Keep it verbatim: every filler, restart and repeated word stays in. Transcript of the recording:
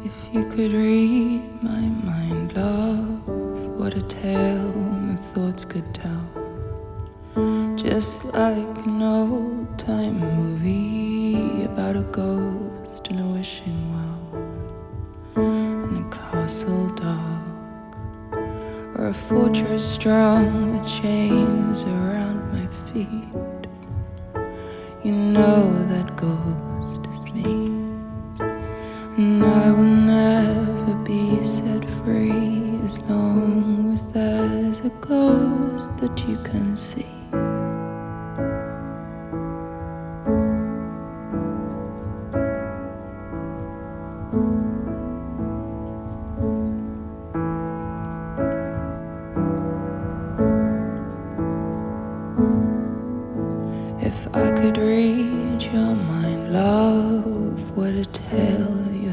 If you could read my mind, love, what a tale my thoughts could tell. Just like an old-time movie about a ghost and a wishing well, and a castle dark, or a fortress strong with chains around my feet. You know that ghost is me, and I will never be set free as long as there's a ghost that you can see.